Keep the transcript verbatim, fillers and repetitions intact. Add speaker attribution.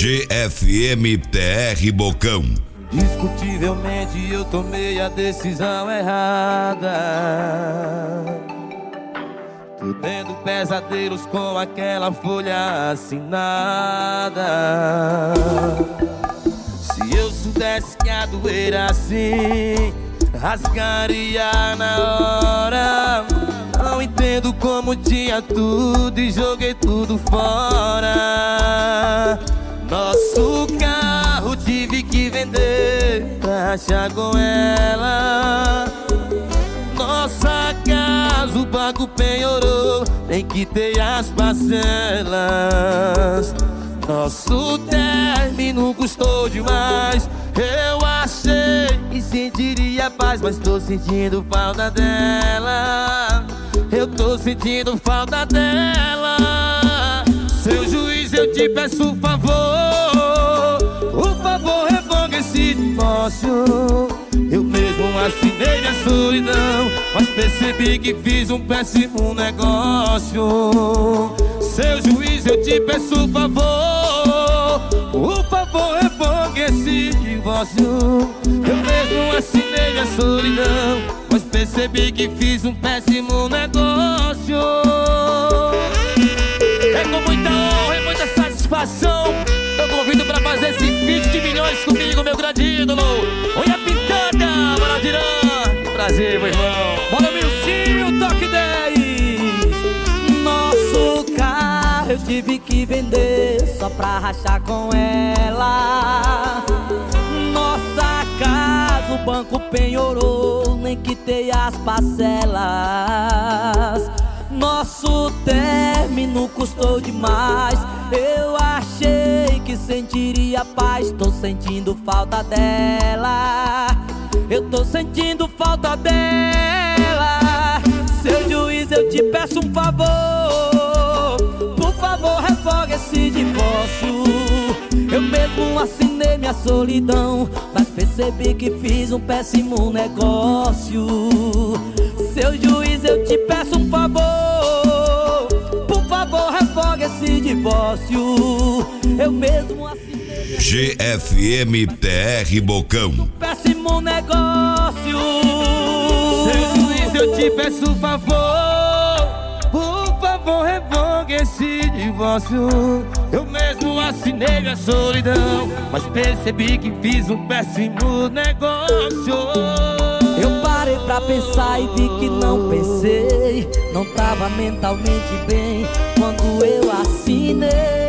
Speaker 1: G F M T R Bocão.
Speaker 2: Indiscutivelmente eu tomei a decisão errada. Tô tendo pesadelos com aquela folha assinada. Se eu soubesse que a doer assim, rasgaria na hora. Não entendo como tinha tudo e joguei tudo fora. Nosso carro tive que vender pra achar com ela. Nossa casa o banco penhorou, tem que ter as parcelas. Nosso término custou demais. Eu achei que sentiria paz, mas tô sentindo falta dela. Eu tô sentindo falta dela. Seu juiz, eu te peço um favor, por favor, revoga esse divórcio. Eu mesmo assinei minha solidão, mas percebi que fiz um péssimo negócio. Seu juiz, eu te peço um favor, por favor, revoga esse divórcio. Eu mesmo assinei minha solidão, mas percebi que fiz um péssimo negócio. É com muita honra e muita satisfação eu convido pra fazer esse feat de milhões comigo, meu grande ídolo. Olha a pintada, Maradirã. Que prazer, meu irmão.
Speaker 3: Bora, Milcinho, toque dez. Nosso carro eu tive que vender só pra rachar com ela. Nossa casa o banco penhorou, nem quitei as parcelas. Nosso término custou demais. Eu achei que sentiria paz, tô sentindo falta dela. Eu tô sentindo falta dela. Seu juiz, eu te peço um favor, por favor, revoga esse divórcio. Eu mesmo assinei minha solidão, mas percebi que fiz um péssimo negócio. Seu juiz, eu te peço um favor, por favor, revoga esse divórcio. Eu mesmo assinei
Speaker 1: G F M T R Bocão.
Speaker 3: um péssimo negócio.
Speaker 2: Seu juiz, eu te peço um favor, por favor, revoga esse divórcio. Eu mesmo assinei minha solidão, mas percebi que fiz um péssimo negócio.
Speaker 3: Eu parei pra pensar e vi que não pensei, não tava mentalmente bem quando eu assinei.